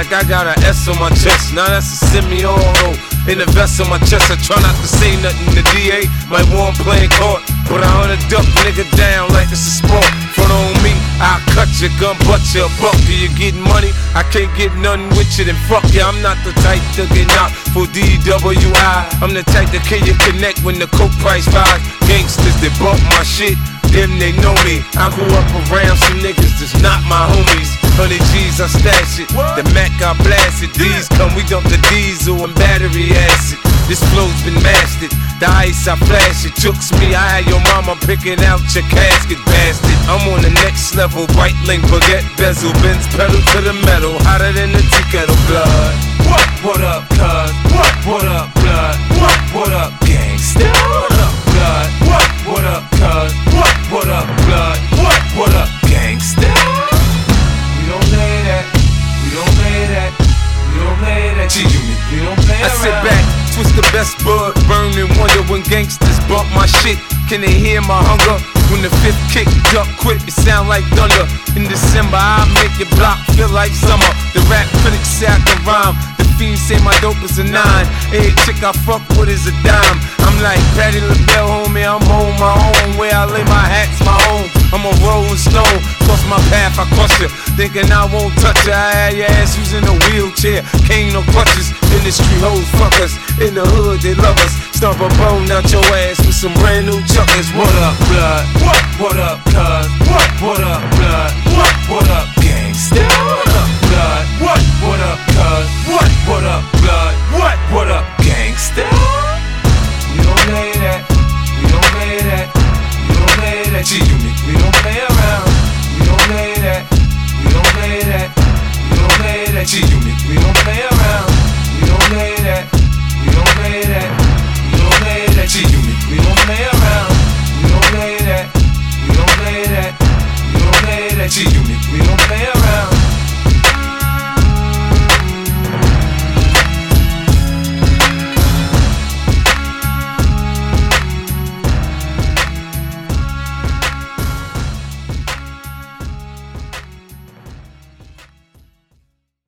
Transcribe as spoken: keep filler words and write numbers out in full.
like I got an S on my chest. Now that's a semi-auto. In the vest on my chest, I try not to say nothing to D A. Might want playing court, but I hunt a duck nigga down like it's a sport. Front on me, I'll cut your gun, butt your buck. Do you getting money? I can't get nothing with you, then fuck you. I'm not the type to get knocked for D W I. I'm the type that can you connect when the coke price rise. Gangsters that bump my shit, them they know me. I grew up around some niggas that's not my homies. Hundred G's I stash it, the Mac I blast it. These come, we dump the diesel and battery acid. This flow's been mastered, the ice I flash it. Jukes me, I had your mama picking out your casket, bastard. I'm on the next level, white link, baguette, bezel, Benz pedal to the metal, hotter than the tea kettle. Blood, what? What up, cuz? What? What up, blood? What? What up, gangsta? What up, blood? What? What up, cuz? What? What up, blood? What? What up, gangsta? We don't play that, we don't play that, we don't play that G-Unit, we don't play around. I sit back, twist the best bud, burn and wonder when gangsters bump my shit. Can they hear my hunger? When the fifth kick, duck quick, it sound like thunder. In December, I make your block feel like summer. The rap critics say I can rhyme, the fiends say my dope is a nine. Every chick I fuck with is a dime. I'm like Patti LaBelle, homie, I'm on my own. Where I lay my hat's my home. I'm a rolling stone, cross my path, I crush you. Thinking I won't touch you, I had your ass who's in a wheelchair. Cane no crutches, industry hoes fuckers. In the hood, they love us. Stomp a bone out your ass with some brand new chuckers. What up, blood? What? What up, cuz? What? What up, blood? What? What up, gangsta? What up, blood? What? What up, cuz? What? What up, blood? What? What up, gangsta? We don't play that, we don't play that, we don't play that G-Unit, we don't play around. We don't play that, we don't play that, we don't play that G-Unit, we don't play around.